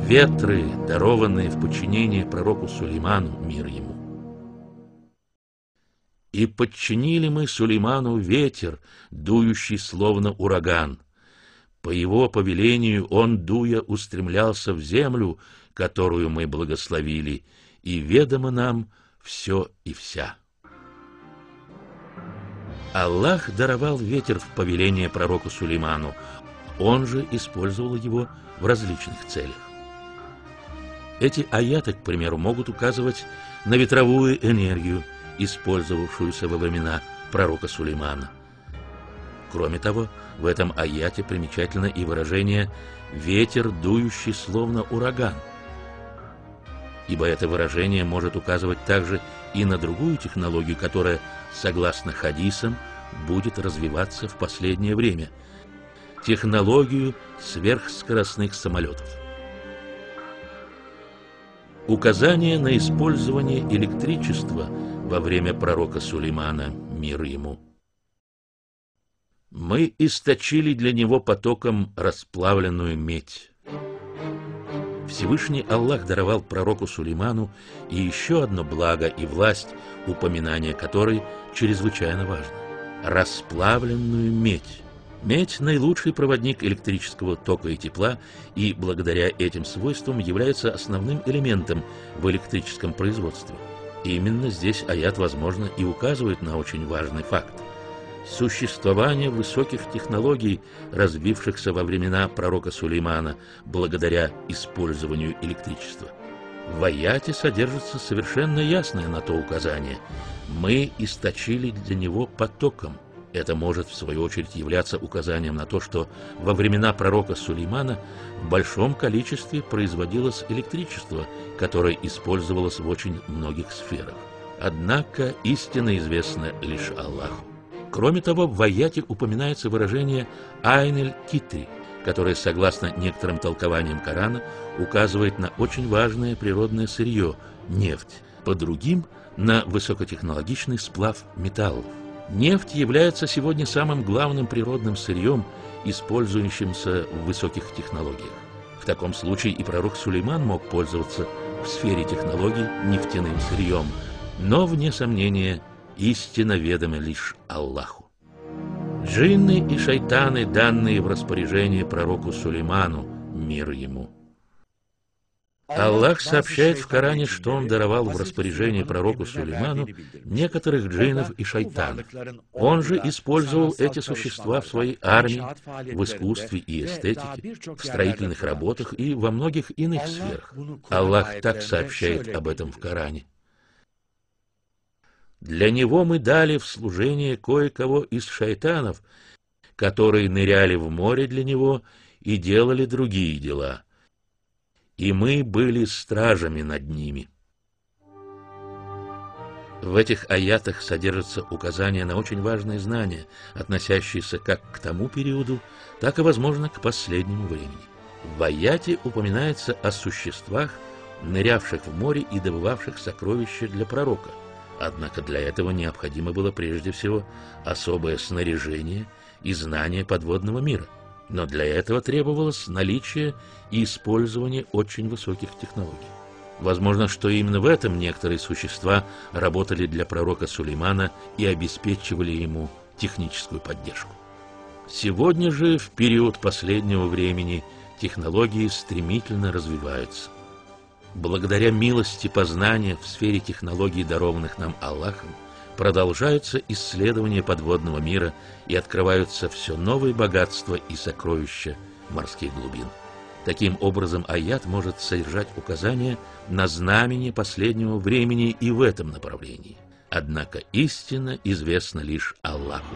ветры, дарованные в подчинение пророку Сулейману, мир ему. И подчинили мы Сулейману ветер, дующий словно ураган. По его повелению он, дуя, устремлялся в землю, которую мы благословили, и ведомо нам все и вся. Аллах даровал ветер в повеление пророку Сулейману, он же использовал его в различных целях. Эти аяты, к примеру, могут указывать на ветровую энергию, использовавшуюся во времена пророка Сулеймана. Кроме того, в этом аяте примечательно и выражение «ветер, дующий словно ураган», ибо это выражение может указывать также и на другую технологию, которая, согласно хадисам, будет развиваться в последнее время – технологию сверхскоростных самолетов. Указание на использование электричества во время пророка Сулеймана, мир ему. Мы источили для него потоком расплавленную медь. Всевышний Аллах даровал пророку Сулейману и еще одно благо и власть, упоминание которой чрезвычайно важно – расплавленную медь. Медь – наилучший проводник электрического тока и тепла, и благодаря этим свойствам является основным элементом в электрическом производстве. Именно здесь аят, возможно, и указывает на очень важный факт – существование высоких технологий, развившихся во времена пророка Сулеймана благодаря использованию электричества. В аяте содержится совершенно ясное на то указание – мы источили для него потоком. Это может, в свою очередь, являться указанием на то, что во времена пророка Сулеймана в большом количестве производилось электричество, которое использовалось в очень многих сферах. Однако истина известна лишь Аллаху. Кроме того, в аяте упоминается выражение «айн-эль-китри», которое, согласно некоторым толкованиям Корана, указывает на очень важное природное сырье – нефть, по другим – на высокотехнологичный сплав металлов. Нефть является сегодня самым главным природным сырьем, использующимся в высоких технологиях. В таком случае и пророк Сулейман мог пользоваться в сфере технологий нефтяным сырьем, но, вне сомнения, истина ведома лишь Аллаху. Джинны и шайтаны, данные в распоряжение пророку Сулейману, мир ему. Аллах сообщает в Коране, что он даровал в распоряжение пророку Сулейману некоторых джиннов и шайтанов. Он же использовал эти существа в своей армии, в искусстве и эстетике, в строительных работах и во многих иных сферах. Аллах так сообщает об этом в Коране. Для него мы дали в служение кое-кого из шайтанов, которые ныряли в море для него и делали другие дела. И мы были стражами над ними. В этих аятах содержатся указания на очень важные знания, относящиеся как к тому периоду, так и, возможно, к последнему времени. В аяте упоминается о существах, нырявших в море и добывавших сокровища для пророка. Однако для этого необходимо было прежде всего особое снаряжение и знание подводного мира. Но для этого требовалось наличие и использование очень высоких технологий. Возможно, что именно в этом некоторые существа работали для пророка Сулеймана и обеспечивали ему техническую поддержку. Сегодня же, в период последнего времени, технологии стремительно развиваются. Благодаря милости познания в сфере технологий, дарованных нам Аллахом, продолжаются исследования подводного мира и открываются все новые богатства и сокровища морских глубин. Таким образом, аят может содержать указания на знамение последнего времени и в этом направлении. Однако истина известна лишь Аллаху.